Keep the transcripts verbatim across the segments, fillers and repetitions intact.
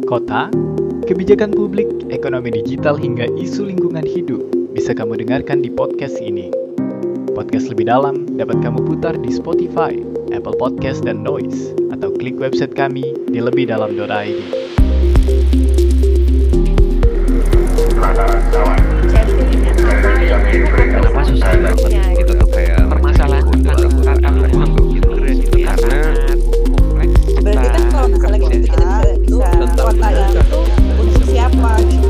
Kota, kebijakan publik, ekonomi digital hingga isu lingkungan hidup bisa kamu dengarkan di podcast ini. Podcast lebih dalam dapat kamu putar di Spotify, Apple Podcast, dan Noise, atau klik website kami di lebihdalam dot i d. Kenapa susah banget gitu tuh kayak permasalahan tentang lingkungan gitu karena berarti kan kalau misalnya kita kita bisa bisa kota yang itu untuk siapa gitu.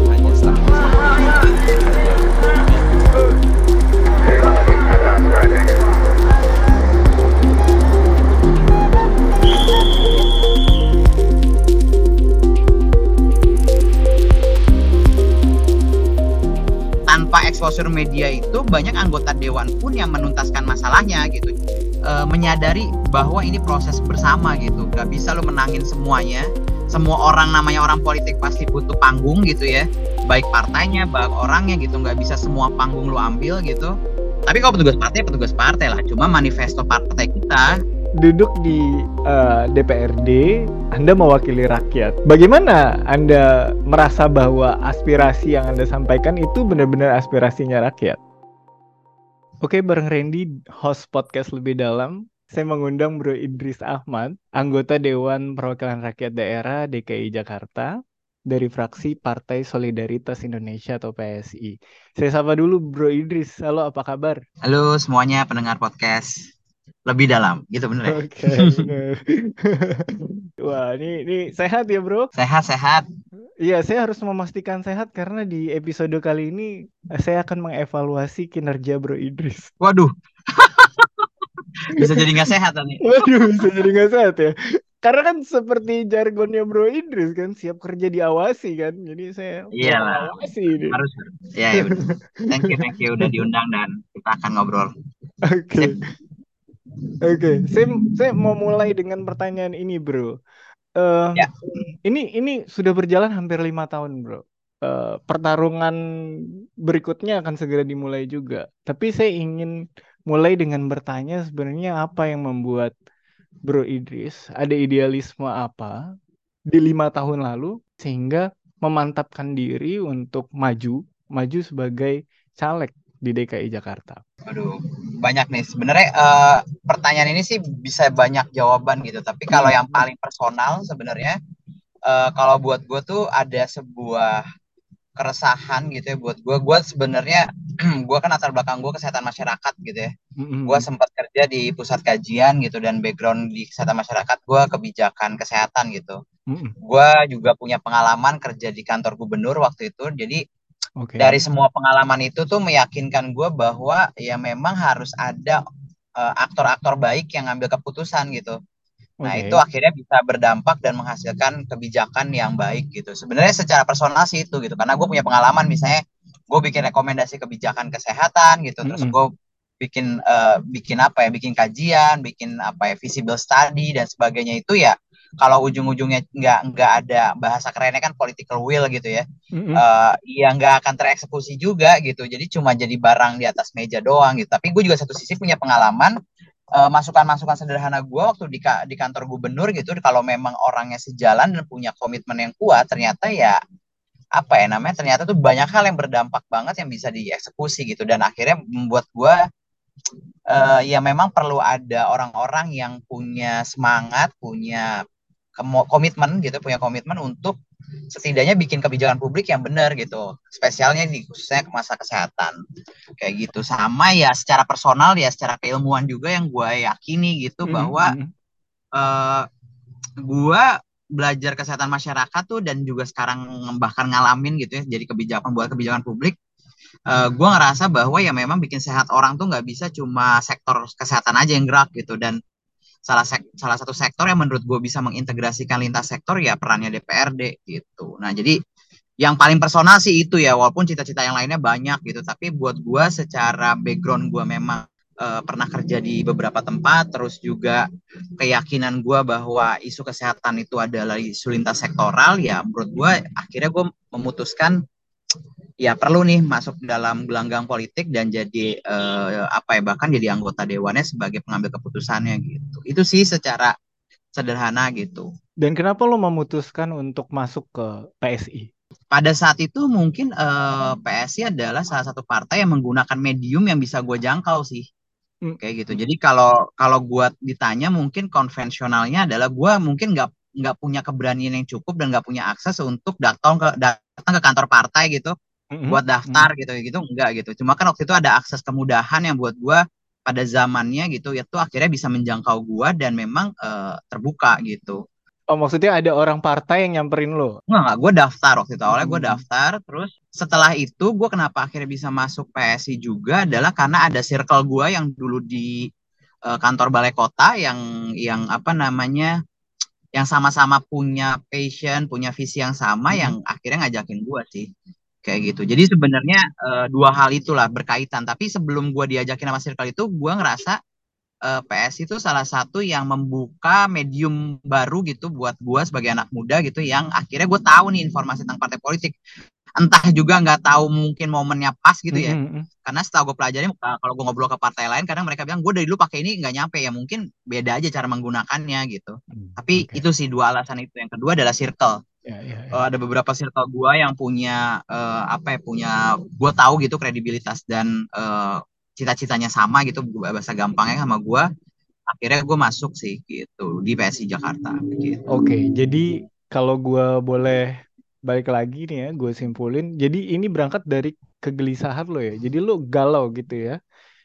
Tanpa exposure media itu banyak anggota dewan pun yang menuntaskan masalahnya gitu, e, menyadari bahwa ini proses bersama gitu, gak bisa lo menangin semuanya. Semua orang, namanya orang politik pasti butuh panggung gitu ya, baik partainya, baik orangnya gitu, gak bisa semua panggung lo ambil gitu. Tapi kalau petugas partai, petugas partai lah, cuma manifesto partai kita. Duduk di uh, D P R D, Anda mewakili rakyat. Bagaimana Anda merasa bahwa aspirasi yang Anda sampaikan itu benar-benar aspirasinya rakyat? Oke, bareng Randy, host podcast Lebih Dalam, saya mengundang Bro Idris Ahmad, anggota Dewan Perwakilan Rakyat Daerah D K I Jakarta dari fraksi Partai Solidaritas Indonesia atau P S I. Saya sapa dulu Bro Idris. Halo, apa kabar? Halo semuanya pendengar podcast Lebih Dalam, gitu bener ya? Oke, bener. Wah, ini, ini sehat ya bro? Sehat-sehat. Iya, saya harus memastikan sehat karena di episode kali ini saya akan mengevaluasi kinerja Bro Idris. Waduh, bisa jadi nggak sehat nih. Waduh, bisa jadi nggak sehat ya. Karena kan seperti jargonnya Bro Idris kan, siap kerja diawasi kan. Jadi saya mau Iyalah, mengawasi ini. harus. Ya, ya benar. Thank you, thank you udah diundang dan kita akan ngobrol. Oke. Sip. Oke, saya, saya mau mulai dengan pertanyaan ini, Bro. Uh, Ya. Ini ini sudah berjalan hampir lima tahun, Bro. Uh, pertarungan berikutnya akan segera dimulai juga. Tapi saya ingin mulai dengan bertanya sebenarnya apa yang membuat Bro Idris ada idealisme apa di lima tahun lalu sehingga memantapkan diri untuk maju maju sebagai caleg di D K I Jakarta. Aduh, banyak nih sebenarnya. Uh, pertanyaan ini sih bisa banyak jawaban gitu. Tapi kalau yang paling personal sebenarnya, uh, kalau buat gue tuh ada sebuah keresahan gitu ya buat gue. Gue sebenarnya, gue kan latar belakang gue kesehatan masyarakat gitu ya. Mm-hmm. Gue sempat kerja di pusat kajian gitu, dan background di kesehatan masyarakat gue kebijakan kesehatan gitu. Mm-hmm. Gue juga punya pengalaman kerja di kantor gubernur waktu itu. Jadi okay. Dari semua pengalaman itu tuh meyakinkan gue bahwa ya memang harus ada uh, aktor-aktor baik yang ngambil keputusan gitu. Nah okay. Itu akhirnya bisa berdampak dan menghasilkan kebijakan yang baik gitu. Sebenarnya secara personal sih itu gitu, karena gue punya pengalaman misalnya gue bikin rekomendasi kebijakan kesehatan gitu, mm-hmm. terus gue bikin uh, bikin apa ya, bikin kajian, bikin apa ya, visible study dan sebagainya. Itu ya kalau ujung-ujungnya nggak nggak ada, bahasa kerennya kan political will gitu ya, mm-hmm. uh, ya nggak akan tereksekusi juga gitu. Jadi cuma jadi barang di atas meja doang gitu. Tapi gue juga satu sisi punya pengalaman, uh, masukan-masukan sederhana gue waktu di, di kantor gubernur gitu. Kalau memang orangnya sejalan dan punya komitmen yang kuat, ternyata ya apa ya namanya, ternyata tuh banyak hal yang berdampak banget yang bisa dieksekusi gitu. Dan akhirnya membuat gue uh, ya memang perlu ada orang-orang yang punya semangat, punya komitmen gitu, punya komitmen untuk setidaknya bikin kebijakan publik yang benar gitu, spesialnya di khususnya ke masa kesehatan kayak gitu. Sama ya secara personal ya, secara keilmuan juga yang gue yakini gitu, mm-hmm. bahwa uh, gue belajar kesehatan masyarakat tuh dan juga sekarang bahkan ngalamin gitu ya, jadi kebijakan buat kebijakan publik. Uh, gue ngerasa bahwa ya memang bikin sehat orang tuh nggak bisa cuma sektor kesehatan aja yang gerak gitu. Dan salah sek- salah satu sektor yang menurut gue bisa mengintegrasikan lintas sektor ya perannya D P R D gitu. Nah jadi yang paling personal sih itu ya, walaupun cita-cita yang lainnya banyak gitu, tapi buat gue secara background gue memang uh, pernah kerja di beberapa tempat, terus juga keyakinan gue bahwa isu kesehatan itu adalah isu lintas sektoral, ya menurut gue akhirnya gue memutuskan ya perlu nih masuk dalam gelanggang politik dan jadi uh, apa ya, bahkan jadi anggota dewannya sebagai pengambil keputusannya gitu. Itu sih secara sederhana gitu. Dan kenapa lo memutuskan untuk masuk ke P S I? Pada saat itu mungkin uh, P S I adalah salah satu partai yang menggunakan medium yang bisa gue jangkau sih. Mm. Kayak gitu. Jadi kalau kalau gue ditanya mungkin konvensionalnya adalah gue mungkin nggak nggak punya keberanian yang cukup dan nggak punya akses untuk datang ke datang ke kantor partai gitu mm-hmm. buat daftar mm-hmm. gitu gitu enggak gitu. Cuma kan waktu itu ada akses kemudahan yang buat gue pada zamannya gitu itu akhirnya bisa menjangkau gue dan memang uh, terbuka gitu. Oh, maksudnya ada orang partai yang nyamperin lo? Enggak, enggak. Gue daftar waktu itu. Awalnya gue daftar, terus setelah itu gue kenapa akhirnya bisa masuk P S I juga adalah karena ada circle gue yang dulu di uh, kantor balai kota yang yang apa namanya, yang sama-sama punya passion, punya visi yang sama, hmm. yang akhirnya ngajakin gue sih. Kayak gitu. Jadi sebenarnya uh, dua hal itulah berkaitan. Tapi sebelum gue diajakin sama circle itu, gue ngerasa P S I itu salah satu yang membuka medium baru gitu buat gue sebagai anak muda gitu yang akhirnya gue tahu nih informasi tentang partai politik, entah juga nggak tahu mungkin momennya pas gitu ya, mm-hmm. karena setelah gue pelajari uh, kalau gue ngobrol ke partai lain kadang mereka bilang gue dari dulu pakai ini nggak nyampe, ya mungkin beda aja cara menggunakannya gitu. mm, tapi okay. Itu sih dua alasan itu. Yang kedua adalah circle. yeah, yeah, yeah. Uh, ada beberapa circle gue yang punya uh, apa ya punya gue tahu gitu kredibilitas dan uh, cita-citanya sama gitu, bahasa gampangnya sama gue, akhirnya gue masuk sih gitu di P S I Jakarta gitu. Oke, okay, jadi kalau gue boleh balik lagi nih ya, gue simpulin, jadi ini berangkat dari kegelisahan lo ya, jadi lo galau gitu ya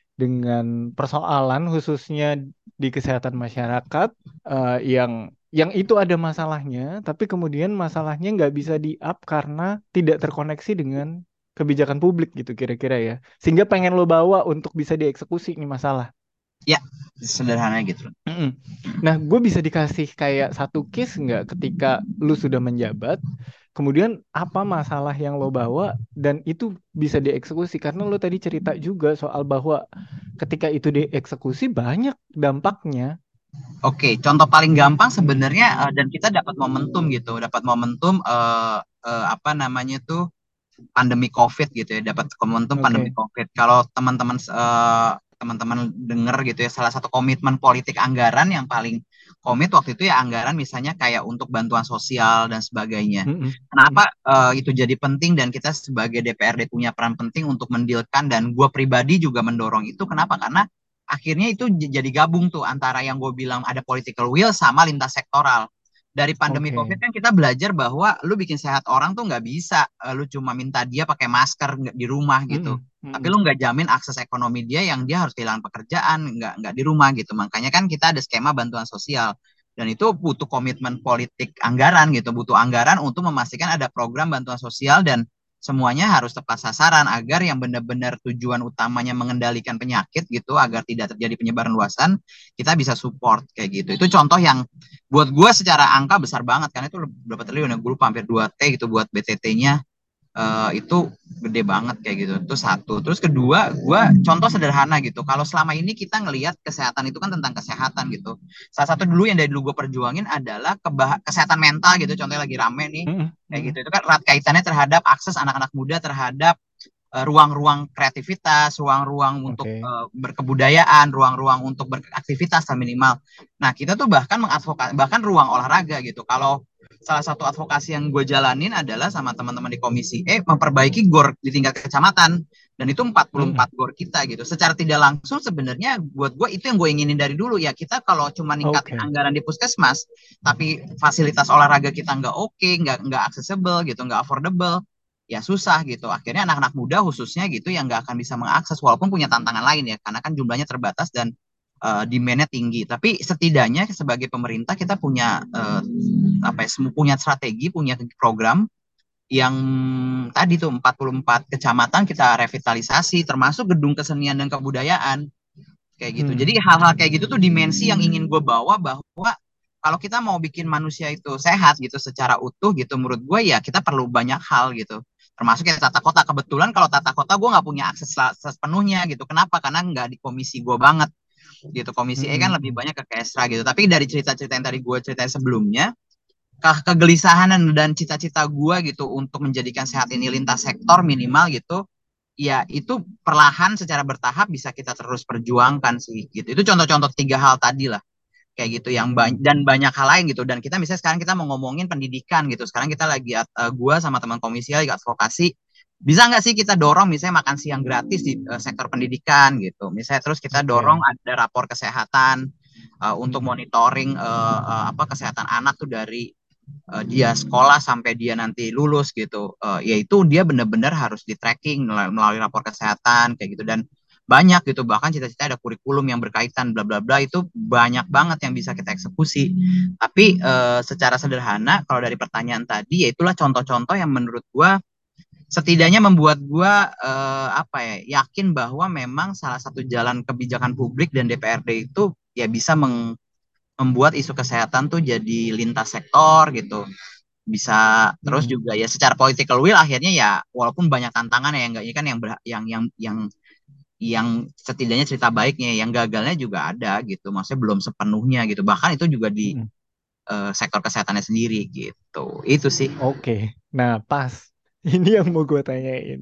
dengan persoalan khususnya di kesehatan masyarakat uh, yang yang itu ada masalahnya, tapi kemudian masalahnya nggak bisa di-up karena tidak terkoneksi dengan kebijakan publik gitu kira-kira ya, sehingga pengen lo bawa untuk bisa dieksekusi nih masalah. Ya, sederhana gitu. Mm-mm. Nah, gue bisa dikasih kayak satu case nggak ketika lu sudah menjabat, kemudian apa masalah yang lo bawa dan itu bisa dieksekusi, karena lo tadi cerita juga soal bahwa ketika itu dieksekusi banyak dampaknya. Oke, contoh paling gampang sebenarnya uh, dan kita dapat momentum gitu, dapat momentum uh, uh, apa namanya tuh pandemi COVID gitu ya, dapat momentum okay. pandemi COVID. Kalau teman-teman uh, teman-teman dengar gitu ya, salah satu komitmen politik anggaran yang paling komit waktu itu ya anggaran misalnya kayak untuk bantuan sosial dan sebagainya. Mm-hmm. Kenapa uh, itu jadi penting dan kita sebagai D P R D punya peran penting untuk mendilkan, dan gue pribadi juga mendorong itu. Kenapa? Karena akhirnya itu jadi gabung tuh antara yang gue bilang ada political will sama lintas sektoral. Dari pandemi okay. COVID kan kita belajar bahwa lu bikin sehat orang tuh nggak bisa, lu cuma minta dia pakai masker di rumah gitu. Mm-hmm. Tapi lu nggak jamin akses ekonomi dia yang dia harus kehilangan pekerjaan, nggak nggak di rumah gitu. Makanya kan kita ada skema bantuan sosial. Dan itu butuh komitmen politik anggaran gitu, butuh anggaran untuk memastikan ada program bantuan sosial dan semuanya harus tepat sasaran agar yang benar-benar tujuan utamanya mengendalikan penyakit gitu, agar tidak terjadi penyebaran luasan, kita bisa support kayak gitu. Itu contoh yang buat gue secara angka besar banget, karena itu berapa triliun ya, gue lupa, hampir dua T gitu buat B T T-nya. Uh, itu gede banget kayak gitu. Itu satu. Terus kedua, gue contoh sederhana gitu. Kalau selama ini kita ngelihat kesehatan itu kan tentang kesehatan gitu. Salah satu dulu yang dari dulu gue perjuangin adalah kebah- kesehatan mental gitu. Contohnya lagi rame nih, mm-hmm. kayak gitu. Itu kan erat kaitannya terhadap akses anak-anak muda terhadap uh, ruang-ruang kreativitas, ruang-ruang untuk okay. uh, berkebudayaan, ruang-ruang untuk beraktivitas minimal. Nah, kita tuh bahkan mengadvokasi bahkan ruang olahraga gitu. Kalau salah satu advokasi yang gue jalanin adalah sama teman-teman di Komisi E memperbaiki gor di tingkat kecamatan, dan itu empat puluh empat hmm. gor kita gitu. Secara tidak langsung sebenarnya buat gue itu yang gue inginin dari dulu ya. Kita kalau cuma ningkatin okay. anggaran di puskesmas tapi fasilitas olahraga kita nggak oke, okay, nggak nggak accessible gitu, nggak affordable, ya susah gitu. Akhirnya anak-anak muda khususnya gitu yang nggak akan bisa mengakses, walaupun punya tantangan lain ya, karena kan jumlahnya terbatas dan Uh, demand-nya tinggi. Tapi setidaknya sebagai pemerintah kita punya uh, apa ya, punya strategi, punya program yang tadi tuh empat puluh empat kecamatan kita revitalisasi, termasuk gedung kesenian dan kebudayaan kayak gitu. Hmm. Jadi hal-hal kayak gitu tuh dimensi yang ingin gue bawa, bahwa kalau kita mau bikin manusia itu sehat gitu secara utuh gitu, menurut gue ya kita perlu banyak hal gitu, termasuk ya tata kota. Kebetulan kalau tata kota gue nggak punya akses sepenuhnya gitu. Kenapa? Karena nggak di komisi gue banget gitu. Komisi hmm. E kan lebih banyak ke Kesra gitu. Tapi dari cerita-cerita yang tadi gue ceritain sebelumnya, ke- kegelisahan dan cita-cita gue gitu untuk menjadikan sehat ini lintas sektor minimal gitu, ya itu perlahan secara bertahap bisa kita terus perjuangkan sih gitu. Itu contoh-contoh tiga hal tadi lah kayak gitu yang banyak dan banyak hal lain gitu. Dan kita misalnya sekarang kita mau ngomongin pendidikan gitu, sekarang kita lagi uh, gua sama teman komisi lagi advokasi, bisa nggak sih kita dorong misalnya makan siang gratis di uh, sektor pendidikan gitu, misalnya terus kita dorong okay. ada rapor kesehatan uh, untuk monitoring uh, uh, apa kesehatan anak tuh dari uh, dia sekolah sampai dia nanti lulus gitu, uh, yaitu dia benar-benar harus di tracking melalui rapor kesehatan kayak gitu. Dan banyak gitu, bahkan cita-cita ada kurikulum yang berkaitan bla bla bla, itu banyak banget yang bisa kita eksekusi. Tapi uh, secara sederhana kalau dari pertanyaan tadi, ya itulah contoh-contoh yang menurut gua setidaknya membuat gua uh, apa ya yakin bahwa memang salah satu jalan kebijakan publik dan D P R D itu ya bisa meng membuat isu kesehatan tuh jadi lintas sektor gitu, bisa terus hmm. juga ya secara political will akhirnya ya walaupun banyak tantangan ya enggak, ini kan yang ber, yang yang yang yang setidaknya cerita baiknya, yang gagalnya juga ada gitu, maksudnya belum sepenuhnya gitu, bahkan itu juga di hmm. uh, sektor kesehatannya sendiri gitu. Itu sih. Oke, okay. Nah pas ini yang mau gue tanyain,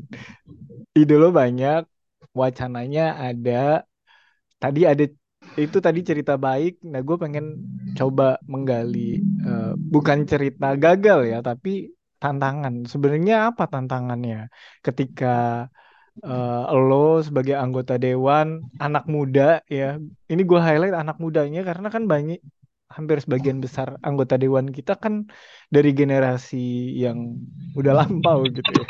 ide lo banyak, wacananya ada, tadi ada itu tadi cerita baik. Nah gue pengen coba menggali uh, bukan cerita gagal ya, tapi tantangan. Sebenarnya apa tantangannya ketika uh, lo sebagai anggota dewan anak muda ya, ini gue highlight anak mudanya karena kan banyak, hampir sebagian besar anggota dewan kita kan dari generasi yang udah lampau gitu ya,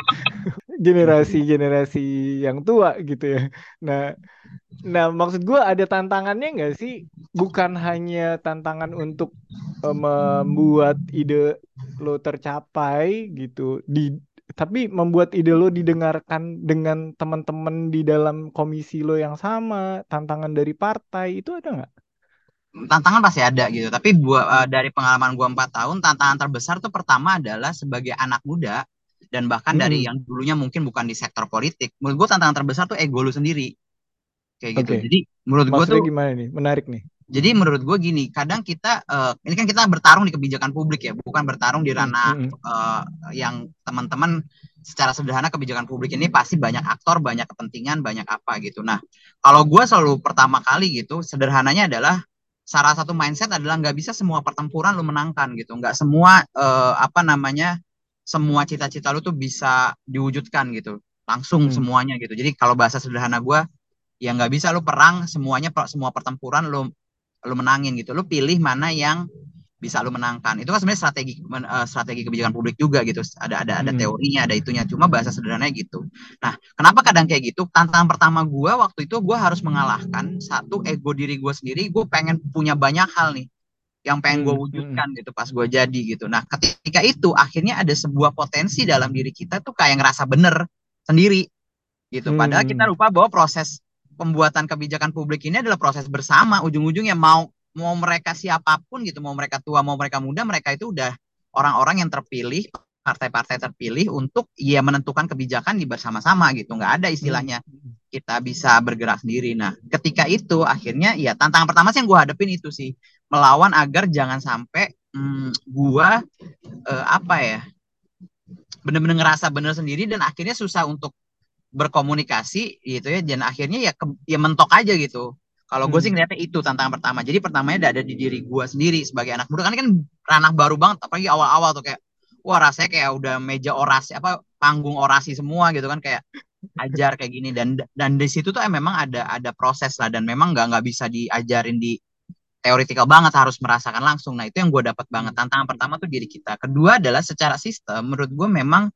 generasi-generasi yang tua gitu ya. Nah, nah maksud gue ada tantangannya nggak sih? Bukan hanya tantangan untuk uh, membuat ide lo tercapai gitu, di tapi membuat ide lo didengarkan dengan teman-teman di dalam komisi lo yang sama, tantangan dari partai itu ada nggak? Tantangan pasti ada gitu, tapi buat uh, dari pengalaman gua empat tahun, tantangan terbesar tuh pertama adalah sebagai anak muda dan bahkan hmm. dari yang dulunya mungkin bukan di sektor politik, menurut gua tantangan terbesar tuh ego lu sendiri kayak gitu. Okay. Jadi menurut gua tuh gimana nih? Menarik nih. Jadi menurut gue gini, kadang kita uh, ini kan kita bertarung di kebijakan publik ya, bukan bertarung di ranah hmm. uh, yang teman-teman secara sederhana kebijakan publik ini pasti banyak aktor, banyak kepentingan, banyak apa gitu. Nah, kalau gue selalu pertama kali gitu, sederhananya adalah salah satu mindset adalah nggak bisa semua pertempuran lu menangkan gitu, nggak semua uh, apa namanya semua cita-cita lu tuh bisa diwujudkan gitu, langsung hmm. semuanya gitu. Jadi kalau bahasa sederhana gue, ya nggak bisa lu perang semuanya, semua pertempuran lu lu menangin gitu, lu pilih mana yang bisa lu menangkan. Itu kan sebenarnya strategi uh, strategi kebijakan publik juga gitu, ada ada ada teorinya, ada itunya, cuma bahasa sederhananya gitu. Nah, kenapa kadang kayak gitu? Tantangan pertama gue waktu itu, gue harus mengalahkan satu ego diri gue sendiri. Gue pengen punya banyak hal nih yang pengen gue wujudkan gitu pas gue jadi gitu. Nah, ketika itu akhirnya ada sebuah potensi dalam diri kita tuh kayak ngerasa bener sendiri gitu, padahal kita lupa bahwa proses pembuatan kebijakan publik ini adalah proses bersama. Ujung-ujungnya mau mau mereka siapapun gitu, mau mereka tua, mau mereka muda, mereka itu udah orang-orang yang terpilih, partai-partai terpilih untuk ya menentukan kebijakan di bersama-sama gitu. Nggak ada istilahnya kita bisa bergerak sendiri. Nah, ketika itu akhirnya ya tantangan pertama sih yang gue hadapin itu sih, melawan agar jangan sampai hmm, gue eh, apa ya bener-bener ngerasa bener sendiri dan akhirnya susah untuk berkomunikasi gitu ya, dan akhirnya ya ke, ya mentok aja gitu. Kalau gue hmm. sih ngeliatnya itu tantangan pertama. Jadi pertamanya ada di diri gue sendiri sebagai anak muda, kan kan ranah baru banget, apalagi awal-awal tuh kayak wah rasanya kayak udah meja orasi apa panggung orasi semua gitu kan, kayak ajar kayak gini, dan dan di situ tuh eh, memang ada ada proses lah, dan memang nggak nggak bisa diajarin di teoritikal banget, harus merasakan langsung. Nah itu yang gue dapat banget. Tantangan pertama tuh diri kita. Kedua adalah secara sistem, menurut gue memang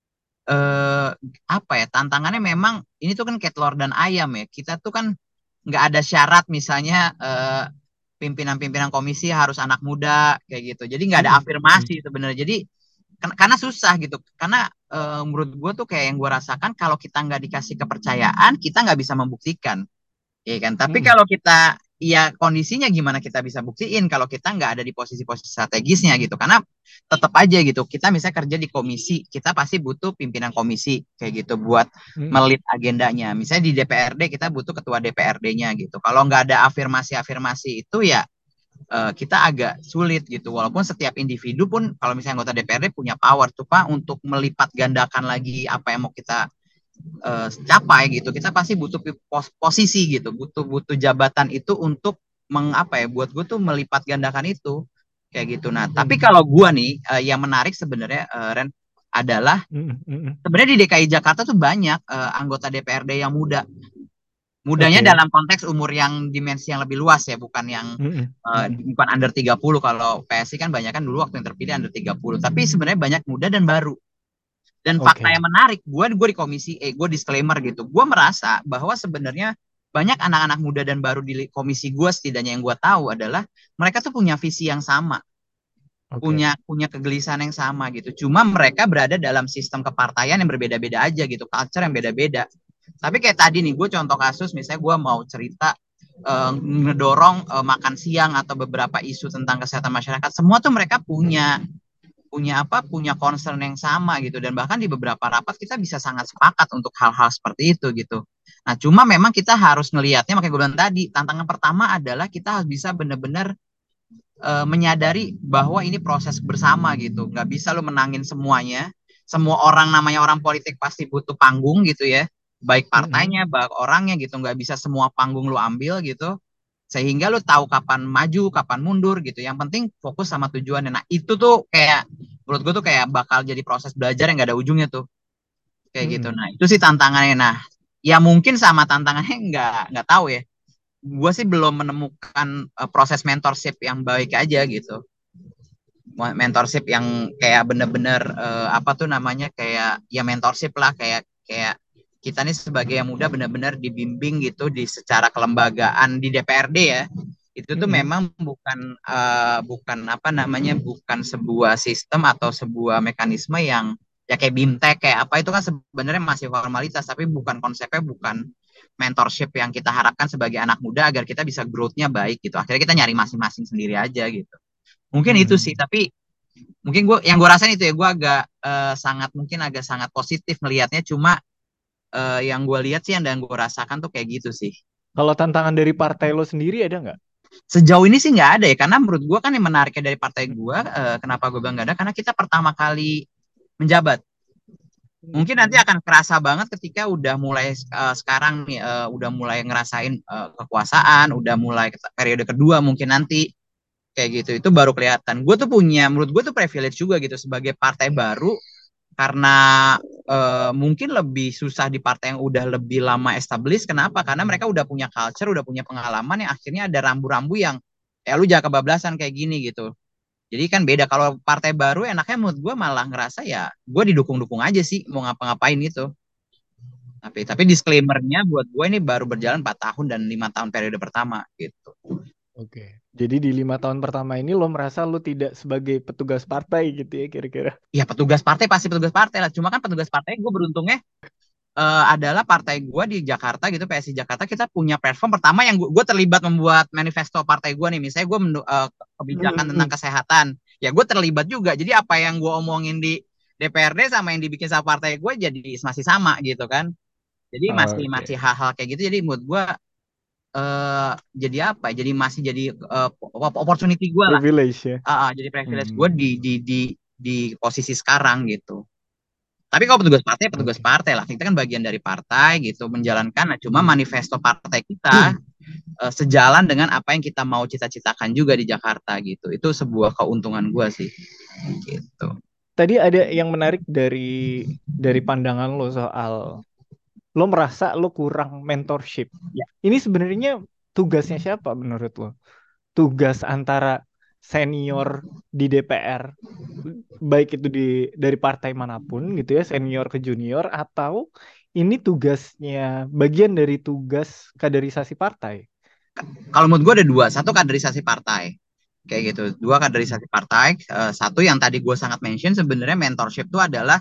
eh, apa ya tantangannya memang ini tuh kan kayak telur dan ayam ya. Kita tuh kan nggak ada syarat misalnya eh, pimpinan-pimpinan komisi harus anak muda kayak gitu. Jadi nggak ada afirmasi sebenarnya. Jadi kan, karena susah gitu. Karena eh, menurut gue tuh kayak yang gue rasakan, kalau kita nggak dikasih kepercayaan, kita nggak bisa membuktikan, ya kan. Tapi hmm. kalau kita ya kondisinya gimana kita bisa buktiin kalau kita nggak ada di posisi-posisi strategisnya gitu. Karena tetap aja gitu, kita misalnya kerja di komisi, kita pasti butuh pimpinan komisi kayak gitu buat hmm. melit agendanya. Misalnya di D P R D kita butuh ketua D P R D-nya gitu. Kalau nggak ada afirmasi-afirmasi itu ya uh, kita agak sulit gitu. Walaupun setiap individu pun kalau misalnya anggota D P R D punya power tuh Pak untuk melipat gandakan lagi apa yang mau kita Uh, capai gitu, kita pasti butuh pos posisi gitu, butuh butuh jabatan itu untuk mengapa ya buat gue tuh melipat gandakan itu kayak gitu. Nah, hmm. tapi kalau gue nih uh, yang menarik sebenarnya uh, Ren adalah hmm. sebenarnya di D K I Jakarta tuh banyak uh, anggota D P R D yang muda. Mudanya okay. dalam konteks umur yang dimensi yang lebih luas ya, bukan yang mm-hmm. uh, bukan under tiga puluh. Kalau P S I kan banyak kan dulu waktu yang terpilih under tiga puluh. Tapi sebenarnya banyak muda dan baru. Dan okay. fakta yang menarik, gue gue di komisi E, gue disclaimer gitu. Gue merasa bahwa sebenarnya banyak anak-anak muda dan baru di komisi gue, setidaknya yang gue tahu adalah mereka tuh punya visi yang sama. Okay. punya punya kegelisahan yang sama gitu. Cuma mereka berada dalam sistem kepartaian yang berbeda-beda aja gitu, culture yang beda-beda. Tapi kayak tadi nih, gue contoh kasus, misalnya gue mau cerita uh, ngedorong uh, makan siang atau beberapa isu tentang kesehatan masyarakat, semua tuh mereka punya punya apa punya concern yang sama gitu, dan bahkan di beberapa rapat kita bisa sangat sepakat untuk hal-hal seperti itu gitu. Nah, cuma memang kita harus ngelihatnya, makanya gue bilang tadi, tantangan pertama adalah kita harus bisa benar-benar uh, menyadari bahwa ini proses bersama gitu. Nggak bisa lo menangin semuanya. Semua orang, namanya orang politik pasti butuh panggung gitu ya, baik partainya, mm-hmm. baik orangnya gitu. Nggak bisa semua panggung lo ambil gitu, sehingga lo tahu kapan maju, kapan mundur gitu. Yang penting fokus sama tujuannya. Nah, itu tuh kayak menurut gue tuh kayak bakal jadi proses belajar yang nggak ada ujungnya tuh kayak mm-hmm. gitu. Nah, itu sih tantangannya. Nah, ya mungkin sama tantangannya nggak nggak tahu ya. Gue sih belum menemukan uh, proses mentorship yang baik aja gitu. Mentorship yang kayak bener-bener uh, apa tuh namanya, kayak ya mentorship lah, kayak kayak kita nih sebagai yang muda bener-bener dibimbing gitu di secara kelembagaan di D P R D ya. Itu tuh hmm. memang bukan uh, bukan apa namanya bukan sebuah sistem atau sebuah mekanisme yang ya kayak BIMTEK kayak apa, itu kan sebenarnya masih formalitas, tapi bukan konsepnya, bukan mentorship yang kita harapkan sebagai anak muda agar kita bisa growth-nya baik gitu. Akhirnya kita nyari masing-masing sendiri aja gitu. Mungkin hmm. itu sih, tapi mungkin gue yang gue rasain itu ya, gue agak uh, sangat mungkin agak sangat positif melihatnya. Cuma uh, yang gue lihat sih, yang dan gue rasakan tuh kayak gitu sih. Kalau tantangan dari partai lo sendiri ada nggak? Sejauh ini sih nggak ada ya, karena menurut gue kan yang menariknya dari partai gue, uh, kenapa gue bilang nggak ada, karena kita pertama kali menjabat. Mungkin nanti akan kerasa banget ketika udah mulai uh, sekarang nih, uh, udah mulai ngerasain uh, kekuasaan, udah mulai periode kedua mungkin nanti kayak gitu, itu baru kelihatan. Gue tuh punya, menurut gue tuh privilege juga gitu sebagai partai baru, karena uh, mungkin lebih susah di partai yang udah lebih lama established. Kenapa? Karena mereka udah punya culture, udah punya pengalaman, yang akhirnya ada rambu-rambu yang ya lu jangan kebablasan kayak gini gitu. Jadi kan beda, kalau partai baru enaknya menurut gue malah ngerasa ya gue didukung-dukung aja sih mau ngapa-ngapain gitu. Tapi tapi disclaimer-nya buat gue ini baru berjalan empat tahun dan lima tahun periode pertama gitu. Oke. Jadi di lima tahun pertama ini lo merasa lo tidak sebagai petugas partai gitu ya kira-kira? Ya petugas partai pasti petugas partai lah. Cuma kan petugas partai gue beruntungnya uh, adalah partai gue di Jakarta gitu, P S I Jakarta, kita punya platform pertama yang gue terlibat membuat manifesto partai gue nih. Misalnya gue uh, kebijakan hmm. tentang kesehatan, ya gue terlibat juga. Jadi apa yang gue omongin di D P R D sama yang dibikin sama partai gue jadi masih sama gitu kan. Jadi oh, masih okay. masih hal-hal kayak gitu. Jadi menurut gue uh, jadi apa? Jadi masih jadi uh, opportunity gue lah. Privilege ya. Uh, uh, jadi privilege hmm. gue di di di di posisi sekarang gitu. Tapi kalau petugas partai, petugas okay. partai lah. Kita kan bagian dari partai gitu, menjalankan. Nah, cuma manifesto partai kita hmm. uh, sejalan dengan apa yang kita mau cita-citakan juga di Jakarta gitu. Itu sebuah keuntungan gue sih. Gitu. Tadi ada yang menarik dari dari pandangan lo soal lo merasa lo kurang mentorship. Ya. Ini sebenarnya tugasnya siapa menurut lo? Tugas antara senior di D P R, baik itu di dari partai manapun gitu ya, senior ke junior, atau ini tugasnya bagian dari tugas kaderisasi partai? Kalau menurut gue ada dua, satu kaderisasi partai kayak gitu, dua kaderisasi partai, uh, satu yang tadi gue sangat mention, sebenarnya mentorship itu adalah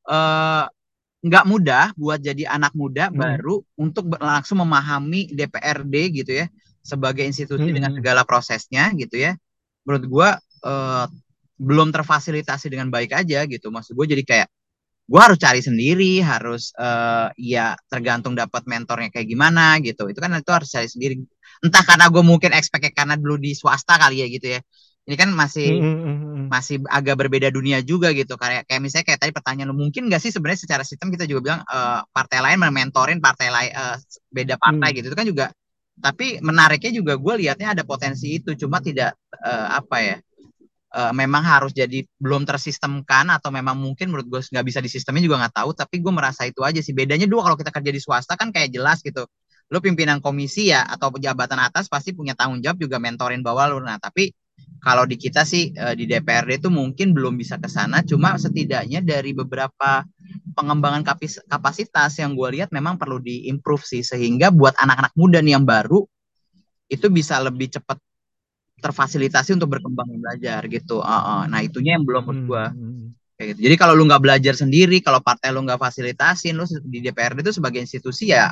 nggak uh, mudah buat jadi anak muda hmm. baru untuk langsung memahami D P R D gitu ya, sebagai institusi hmm. dengan segala prosesnya gitu ya. Menurut gue uh, belum terfasilitasi dengan baik aja gitu. Maksud gue jadi kayak gue harus cari sendiri, harus uh, ya tergantung dapat mentornya kayak gimana gitu. Itu kan itu harus cari sendiri. Entah karena gue mungkin expect karena dulu di swasta kali ya gitu ya. Ini kan masih mm-hmm. masih agak berbeda dunia juga gitu. Kayak kayak misalnya kayak tadi pertanyaan lu, mungkin nggak sih sebenarnya secara sistem kita juga bilang uh, partai lain mementorin partai lain uh, beda partai mm. gitu. Itu kan juga tapi menariknya juga gue lihatnya ada potensi itu, cuma tidak uh, apa ya, uh, memang harus jadi belum tersistemkan, atau memang mungkin menurut gue nggak bisa disistemin juga nggak tahu. Tapi gue merasa itu aja sih bedanya. Dua, kalau kita kerja di swasta kan kayak jelas gitu, lu pimpinan komisi ya atau jabatan atas pasti punya tanggung jawab juga mentorin bawah lu. Nah tapi kalau di kita sih di D P R D itu mungkin belum bisa ke sana, cuma setidaknya dari beberapa pengembangan kapasitas yang gue lihat memang perlu diimprove sih, sehingga buat anak-anak muda nih yang baru itu bisa lebih cepat terfasilitasi untuk berkembang dan belajar gitu. Uh, uh. Nah itunya yang belum menurut gue. Kayak gitu. Jadi kalau lu nggak belajar sendiri, kalau partai lu nggak fasilitasin, lu di D P R D itu sebagai institusi ya,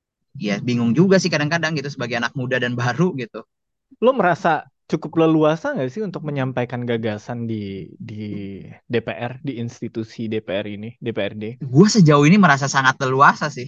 ya bingung juga sih kadang-kadang gitu sebagai anak muda dan baru gitu. Lo merasa cukup leluasa nggak sih untuk menyampaikan gagasan di di D P R, di institusi D P R ini, D P R D? Gue sejauh ini merasa sangat leluasa sih.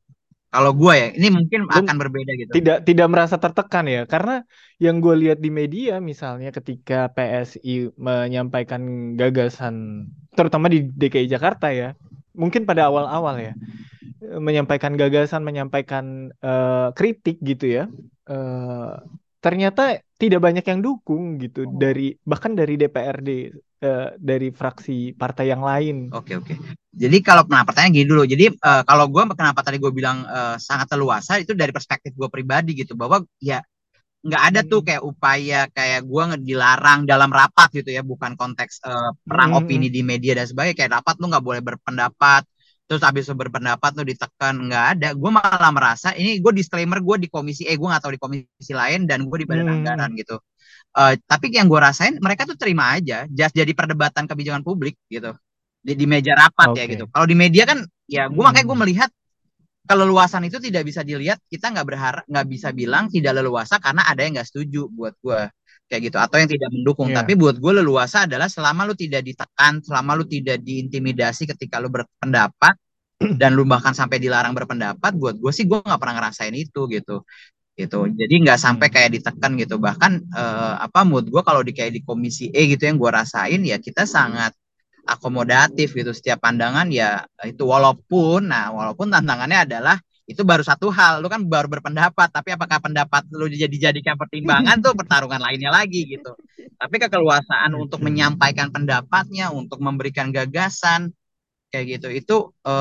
Kalau gue ya, ini mungkin Lu akan berbeda gitu. Tidak tidak merasa tertekan ya, karena yang gue lihat di media misalnya ketika P S I menyampaikan gagasan, terutama di D K I Jakarta ya, mungkin pada awal-awal ya, menyampaikan gagasan, menyampaikan uh, kritik gitu ya, uh, ternyata tidak banyak yang dukung gitu, dari bahkan dari D P R D, uh, dari fraksi partai yang lain. Oke oke. Jadi kalau nah pertanyaan gini dulu. Jadi uh, kalau gue kenapa tadi gue bilang uh, sangat leluasa itu dari perspektif gue pribadi gitu, bahwa ya nggak ada tuh kayak upaya kayak gue dilarang dalam rapat gitu ya, bukan konteks uh, perang hmm. opini di media dan sebagainya. Kayak rapat lu nggak boleh berpendapat, terus abis berpendapat lu ditekan, nggak ada. Gue malah merasa ini, gue disclaimer, gue di komisi E, gue nggak tahu di komisi lain, dan gue di badan hmm. anggaran gitu. Uh, tapi yang gue rasain mereka tuh terima aja, just jadi perdebatan kebijakan publik gitu di, di meja rapat okay. ya gitu. Kalau di media kan ya gue hmm. makanya gue melihat keleluasan itu tidak bisa dilihat, kita nggak berharap, nggak bisa bilang tidak leluasa karena ada yang nggak setuju buat gue kayak gitu, atau yang tidak mendukung. Yeah. Tapi buat gue leluasa adalah selama lu tidak ditekan, selama lu tidak diintimidasi ketika lu berpendapat dan lu bahkan sampai dilarang berpendapat. Buat gue sih gue nggak pernah ngerasain itu gitu gitu. Jadi nggak sampai kayak ditekan gitu. Bahkan eh, apa mood gue kalau di kayak di komisi E gitu yang gue rasain ya, kita sangat akomodatif gitu, setiap pandangan ya itu, walaupun nah walaupun tantangannya adalah itu baru satu hal, lu kan baru berpendapat, tapi apakah pendapat lu jadi dijadikan pertimbangan tuh pertarungan lainnya lagi gitu. Tapi kekeluasaan untuk menyampaikan pendapatnya, untuk memberikan gagasan kayak gitu, itu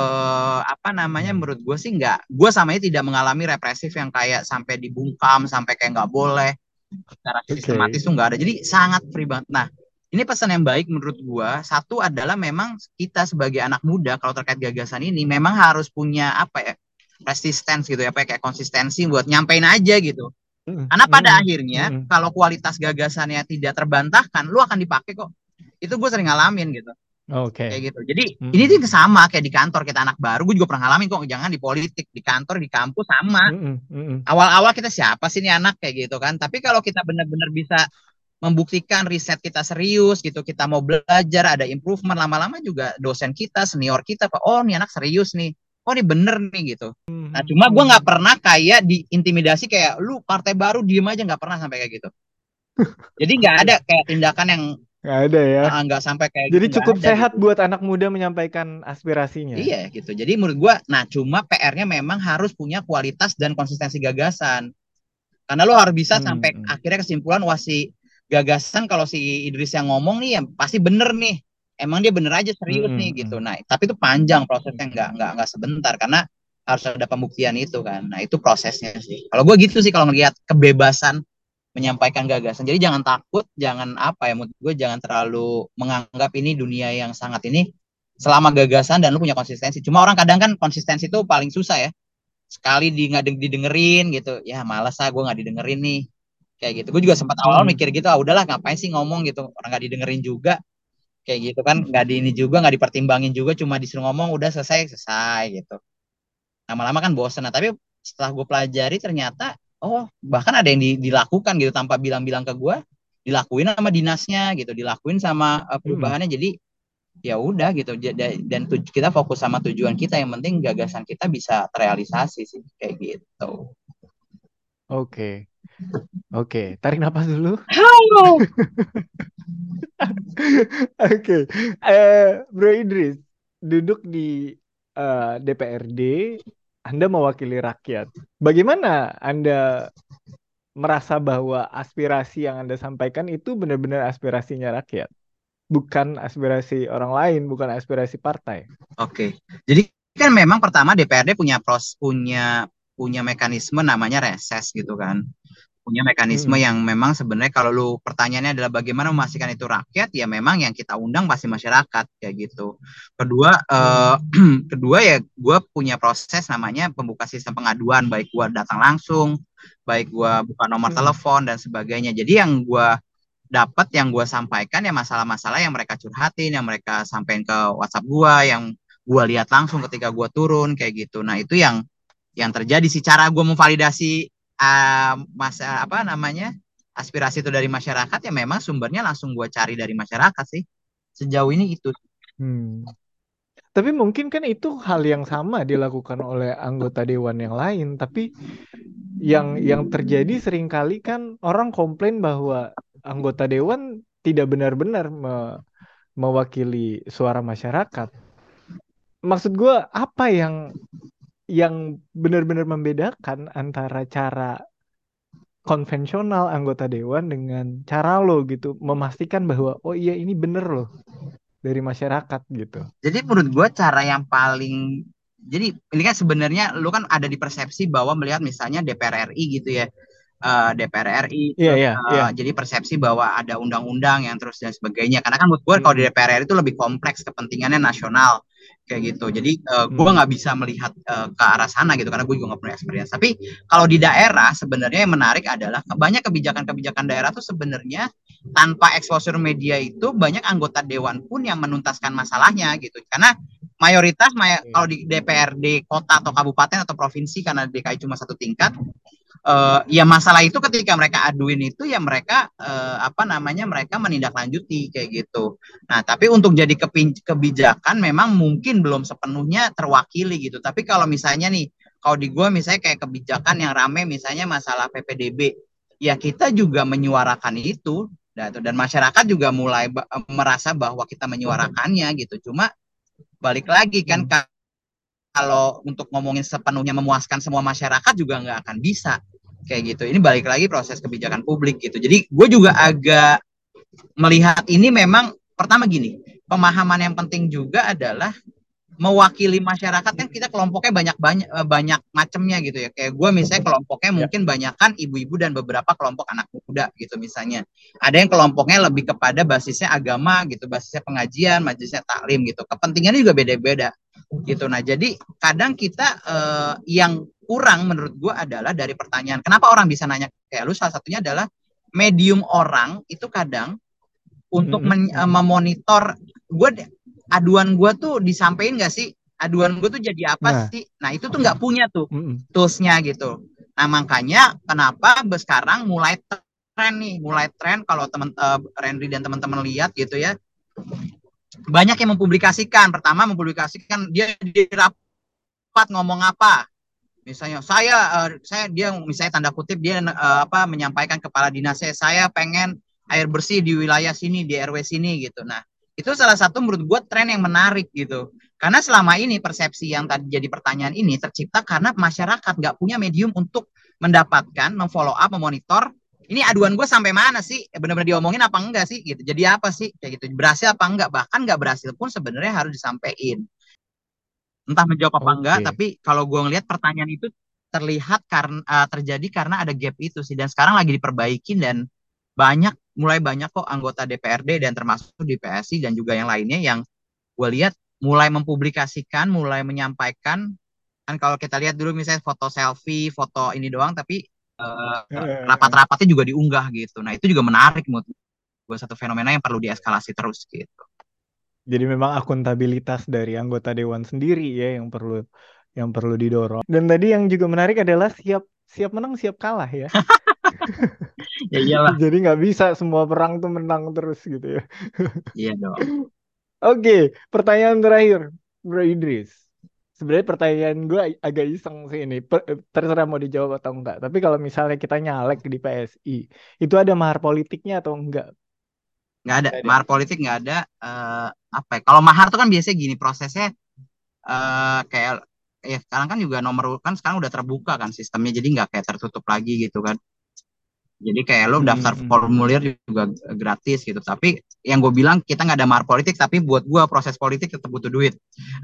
eh, apa namanya, menurut gue sih nggak, gue samanya tidak mengalami represif yang kayak sampai dibungkam, sampai kayak nggak boleh secara sistematis okay. tuh nggak ada. Jadi sangat free banget. Nah ini pesan yang baik menurut gue. Satu adalah memang kita sebagai anak muda kalau terkait gagasan ini memang harus punya apa ya, resistance gitu ya, apa ya, kayak konsistensi buat nyampein aja gitu. Karena pada mm, akhirnya mm. kalau kualitas gagasannya tidak terbantahkan, lu akan dipakai kok. Itu gue sering ngalamin gitu. Oke. Okay. Kayak gitu. Jadi mm. ini tuh sama kayak di kantor, kita anak baru, gue juga pernah ngalamin kok. Jangan di politik, di kantor, di kampus sama. Mm, mm. Awal-awal kita siapa sih ini anak kayak gitu kan. Tapi kalau kita benar-benar bisa membuktikan riset kita serius gitu, kita mau belajar, ada improvement, lama-lama juga dosen kita, senior kita, oh ini anak serius nih, oh ini bener nih gitu. Nah cuma gue nggak pernah kayak diintimidasi kayak lu partai baru diem aja, nggak pernah sampai kayak gitu. Jadi nggak ada kayak tindakan yang nggak ada ya, nggak sampai kayak jadi gitu, cukup ada, sehat gitu. Buat anak muda menyampaikan aspirasinya. Iya gitu. Jadi menurut gue, nah cuma P R-nya memang harus punya kualitas dan konsistensi gagasan, karena lo harus bisa hmm. sampai akhirnya kesimpulan, wah si gagasan kalau si Idris yang ngomong nih ya pasti bener nih, emang dia bener aja serius hmm. nih gitu. Nah tapi itu panjang prosesnya, nggak nggak nggak sebentar, karena harus ada pembuktian itu kan. Nah itu prosesnya sih. Kalau gue gitu sih kalau ngelihat kebebasan menyampaikan gagasan. Jadi jangan takut, jangan apa ya, menurut gue jangan terlalu menganggap ini dunia yang sangat ini, selama gagasan dan lu punya konsistensi. Cuma orang kadang kan konsistensi itu paling susah ya. Sekali di nggak didengerin gitu, ya malas ah gue nggak didengerin nih. Kayak gitu. Gue juga sempat awal hmm. mikir gitu, ah udahlah ngapain sih ngomong gitu, orang nggak didengerin juga. Kayak gitu kan, nggak di ini juga, nggak dipertimbangin juga, cuma disuruh ngomong udah selesai selesai gitu. Lama-lama kan bosen. Nah tapi setelah gue pelajari ternyata oh bahkan ada yang di, dilakukan gitu tanpa bilang-bilang ke gue, dilakuin sama dinasnya gitu, dilakuin sama uh, perubahannya. Hmm. Jadi ya udah gitu, dan tuj- kita fokus sama tujuan kita, yang penting gagasan kita bisa terrealisasi sih kayak gitu. Oke. Oke, tarik napas dulu. Oke, uh, Bro Idris duduk di uh, D P R D, Anda mewakili rakyat. Bagaimana Anda merasa bahwa aspirasi yang Anda sampaikan itu benar-benar aspirasinya rakyat? Bukan aspirasi orang lain, bukan aspirasi partai. Oke. Jadi kan memang pertama D P R D punya pros punya punya mekanisme namanya reses gitu kan. Punya mekanisme Mm-mm. yang memang sebenarnya kalau lu pertanyaannya adalah bagaimana memastikan itu rakyat, ya memang yang kita undang pasti masyarakat kayak gitu. Kedua, eh, kedua ya gue punya proses namanya pembuka sistem pengaduan, baik gue datang langsung, baik gue buka nomor Mm-mm. telepon dan sebagainya. Jadi yang gue dapat, yang gue sampaikan ya masalah-masalah yang mereka curhatin, yang mereka sampaikan ke WhatsApp gue, yang gue lihat langsung ketika gue turun kayak gitu. Nah itu yang yang terjadi sih, cara gue memvalidasi uh, masa apa namanya aspirasi itu dari masyarakat ya memang sumbernya langsung gue cari dari masyarakat sih sejauh ini itu. Hmm. Tapi mungkin kan itu hal yang sama dilakukan oleh anggota dewan yang lain. Tapi yang yang terjadi seringkali kan orang komplain bahwa anggota dewan tidak benar-benar me- mewakili suara masyarakat. Maksud gue apa yang yang benar-benar membedakan antara cara konvensional anggota dewan dengan cara lo gitu memastikan bahwa oh iya ini bener loh dari masyarakat gitu. Jadi menurut gue cara yang paling, jadi ini kan sebenarnya lu kan ada di persepsi bahwa melihat misalnya D P R R I gitu ya, uh, D P R R I Iya terus iya iya. uh, jadi persepsi bahwa ada undang-undang yang terus dan sebagainya, karena kan menurut gue kalau di Mm-mm. D P R R I itu lebih kompleks kepentingannya nasional kayak gitu. Jadi uh, gue Mm-mm. nggak bisa melihat uh, ke arah sana gitu karena gue juga nggak punya experience. Tapi kalau di daerah sebenarnya yang menarik adalah banyak kebijakan-kebijakan daerah tuh sebenarnya tanpa exposure media itu banyak anggota dewan pun yang menuntaskan masalahnya gitu. Karena mayoritas may kalau di D P R D kota atau kabupaten atau provinsi, karena D K I cuma satu tingkat, uh, ya masalah itu ketika mereka aduin itu ya mereka uh, apa namanya mereka menindaklanjuti kayak gitu. Nah tapi untuk jadi kebijakan memang mungkin belum sepenuhnya terwakili gitu. Tapi kalau misalnya nih kalau di gue misalnya kayak kebijakan yang rame misalnya masalah P P D B, ya kita juga menyuarakan itu dan masyarakat juga mulai merasa bahwa kita menyuarakannya gitu. Cuma balik lagi kan Hmm. kalau untuk ngomongin sepenuhnya memuaskan semua masyarakat juga nggak akan bisa kayak gitu. Ini balik lagi proses kebijakan publik gitu. Jadi gue juga agak melihat ini memang pertama gini, pemahaman yang penting juga adalah mewakili masyarakat kan kita kelompoknya banyak banyak banyak macamnya gitu ya. Kayak gue misalnya kelompoknya mungkin banyak kan ibu-ibu dan beberapa kelompok anak muda gitu misalnya. Ada yang kelompoknya lebih kepada basisnya agama gitu, basisnya pengajian, majlisnya taklim gitu. Kepentingannya juga beda-beda gitu. Nah jadi kadang kita eh, yang kurang menurut gue adalah dari pertanyaan kenapa orang bisa nanya kayak lu, salah satunya adalah medium orang itu kadang untuk men- mm-hmm. memonitor gue aduan gue tuh disampaikan nggak sih, aduan gue tuh jadi apa nah. sih, nah itu tuh nggak punya tuh mm-hmm. toolsnya gitu. Nah makanya kenapa sekarang mulai tren nih, mulai tren kalau teman uh, Renry dan teman-teman lihat gitu ya, banyak yang mempublikasikan. Pertama mempublikasikan dia di rapat ngomong apa, misalnya saya uh, saya dia misalnya tanda kutip dia uh, apa menyampaikan kepala dinasnya saya pengen air bersih di wilayah sini, di R W sini gitu. Nah itu salah satu menurut gue tren yang menarik gitu, karena selama ini persepsi yang tadi jadi pertanyaan ini tercipta karena masyarakat nggak punya medium untuk mendapatkan, memfollow up, memonitor ini aduan gue sampai mana sih, benar-benar diomongin apa enggak sih gitu, jadi apa sih kayak gitu, berhasil apa enggak, bahkan nggak berhasil pun sebenarnya harus disampaikan, entah menjawab apa okay. enggak. Tapi kalau gue ngelihat pertanyaan itu terlihat karena uh, terjadi karena ada gap itu sih, dan sekarang lagi diperbaikin dan banyak mulai banyak kok anggota D P R D dan termasuk di P S I dan juga yang lainnya yang gue lihat mulai mempublikasikan, mulai menyampaikan. Kan kalau kita lihat dulu misalnya foto selfie, foto ini doang, tapi uh, rapat-rapatnya juga diunggah gitu. Nah itu juga menarik menurut gue, satu fenomena yang perlu dieskalasi terus gitu. Jadi memang akuntabilitas dari anggota dewan sendiri ya yang perlu yang perlu didorong. Dan tadi yang juga menarik adalah siap siap menang siap kalah ya. Ya iyalah. Jadi nggak bisa semua perang tuh menang terus gitu ya. Iya dong. Oke, pertanyaan terakhir, Bro Idris. Sebenarnya pertanyaan gue agak iseng sih ini, terserah mau dijawab atau enggak. Tapi kalau misalnya kita nyalek di P S I, itu ada mahar politiknya atau enggak? Nggak ada, ada. Mahar politik nggak ada. Uh, apa ya? Kalau mahar tuh kan biasanya gini prosesnya, uh, kayak ya sekarang kan juga nomor urut kan sekarang udah terbuka kan sistemnya, jadi nggak kayak tertutup lagi gitu kan. Jadi kayak lo daftar Hmm. formulir juga gratis gitu. Tapi yang gue bilang kita nggak ada mahar politik, tapi buat gue proses politik tetap butuh duit.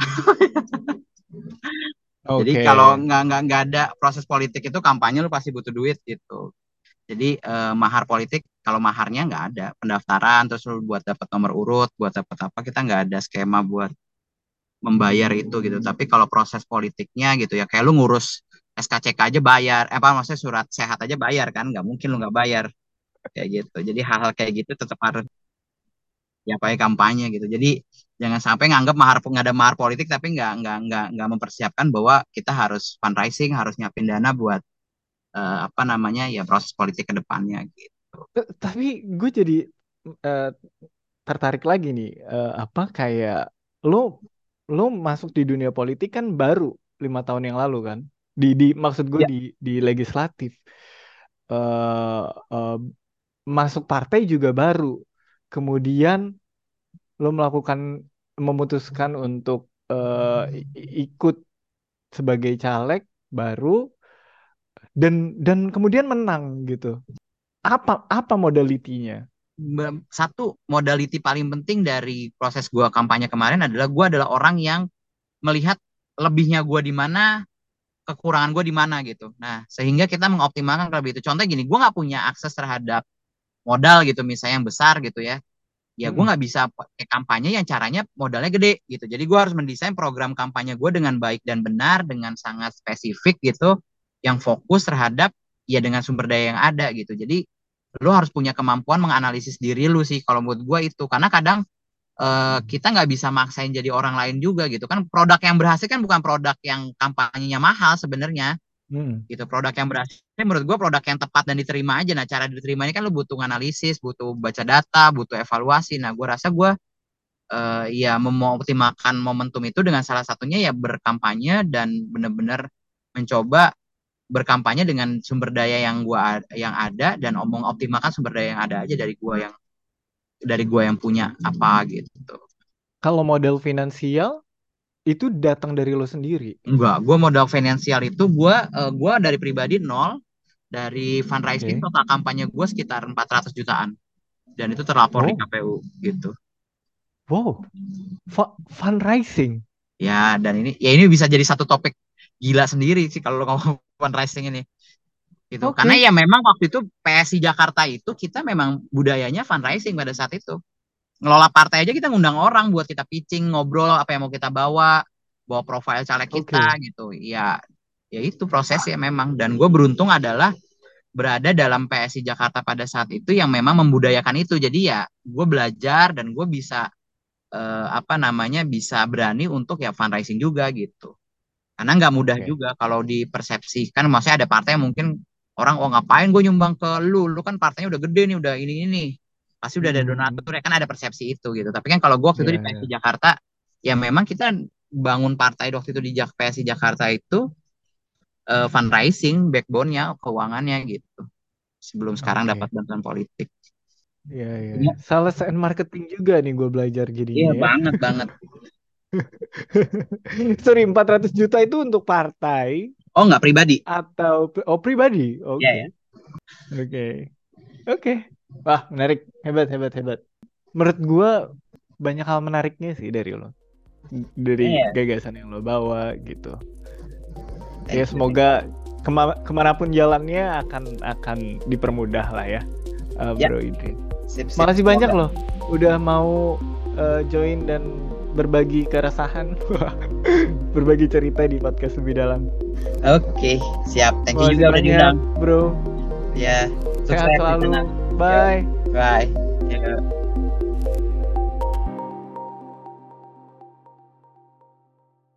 Jadi Oke. kalau nggak nggak nggak ada proses politik itu kampanye lo pasti butuh duit gitu. Jadi eh, mahar politik kalau maharnya nggak ada, pendaftaran terus lo buat dapat nomor urut, buat dapat apa, kita nggak ada skema buat membayar itu gitu. Tapi kalau proses politiknya gitu ya kayak lu ngurus S K C K aja bayar, eh, apa maksudnya surat sehat aja bayar kan, nggak mungkin lu nggak bayar kayak gitu. Jadi hal-hal kayak gitu tetap harus ya pakai kampanye gitu. Jadi jangan sampai nganggap mahar nggak ada mahar politik tapi nggak nggak nggak nggak mempersiapkan bahwa kita harus fundraising, harus nyiapin dana buat eh, apa namanya ya proses politik ke depannya gitu. T- Tapi gue jadi eh, tertarik lagi nih, eh, apa kayak lo lo masuk di dunia politik kan baru lima tahun yang lalu kan? Di di maksud gue Ya, di di legislatif. eh eh, Masuk partai juga baru. Kemudian lo melakukan memutuskan untuk eh, i- i- ikut sebagai caleg baru dan dan kemudian menang gitu. Apa apa modalitinya? be- satu modality paling penting dari proses gua kampanye kemarin adalah gua adalah orang yang melihat lebihnya gue di mana, kekurangan gue di mana gitu. Nah, sehingga kita mengoptimalkan kalau itu. Contohnya gini, gue nggak punya akses terhadap modal gitu, misalnya yang besar gitu ya. Ya gue Mm-mm. nggak bisa pakai kampanye yang caranya modalnya gede gitu. Jadi gue harus mendesain program kampanye gue dengan baik dan benar, dengan sangat spesifik gitu, yang fokus terhadap ya dengan sumber daya yang ada gitu. Jadi lu harus punya kemampuan menganalisis diri lu sih kalau menurut gue itu. Karena kadang eh, kita nggak bisa maksain jadi orang lain juga gitu kan. Produk yang berhasil kan bukan produk yang kampanyenya mahal sebenarnya Mm. gitu. Produk yang berhasil menurut gue produk yang tepat dan diterima aja. Nah, cara diterimanya kan lu butuh analisis, butuh baca data, butuh evaluasi. Nah, gue rasa gue eh, ya mengoptimalkan momentum itu dengan salah satunya ya berkampanye dan benar-benar mencoba berkampanye dengan sumber daya yang gua yang ada dan omong optimalkan sumber daya yang ada aja dari gua yang dari gua yang punya apa gitu. Kalau model finansial itu datang dari lo sendiri. Enggak, gue modal finansial itu gue uh, gue dari pribadi nol, dari fundraising Oke. total kampanye gue sekitar empat ratus jutaan dan itu terlapor di Wow, K P U gitu. wow, Fu- fundraising. Ya dan ini ya ini bisa jadi satu topik gila sendiri sih kalau ngomong fundraising ini gitu. Karena Oke, ya memang waktu itu P S I Jakarta itu kita memang budayanya fundraising pada saat itu. Ngelola partai aja kita ngundang orang buat kita pitching, ngobrol apa yang mau kita bawa, bawa profil caleg kita oke, gitu. Ya, ya itu prosesnya memang. Dan gue beruntung adalah berada dalam P S I Jakarta pada saat itu yang memang membudayakan itu. Jadi ya gue belajar dan gue bisa eh, apa namanya bisa berani untuk ya fundraising juga gitu. Karena nggak mudah oke. juga kalau dipersepsikan. Maksudnya ada partai yang mungkin orang oh ngapain gue nyumbang ke lu, lu kan partainya udah gede nih, udah ini ini pasti udah ada Hmm, donatur ya kan ada persepsi itu gitu. Tapi kan kalau gue waktu itu ya, di P S I ya. Jakarta ya memang kita bangun partai waktu itu di Jak- P S I Jakarta itu eh, fundraising backbone-nya keuangannya gitu sebelum sekarang dapat Oke, bantuan politik. ya, ya, Iya, ya. Sales and marketing juga nih gue belajar iya jadinya ya. banget banget. Sorry, empat ratus juta itu untuk partai Oh nggak pribadi? atau oh pribadi? Iya Oke, ya. oke, oke. Wah, menarik, hebat, hebat, hebat. Menurut gue banyak hal menariknya sih dari lo, dari Iya. gagasan yang lo bawa gitu. Ya Thank you. semoga kema kemanapun jalannya akan akan dipermudah lah ya, uh, Ya. Bro Idris. Sip, sip. Makasih banyak Semoga. loh udah mau uh, join dan berbagi keresahan, berbagi cerita di podcast Lebih Dalam. Oke, siap. Thank you Makasih juga udah banyak, diundang. Bro. Ya, Sehat sukses di selalu. sana. Bye. Bye. Ya.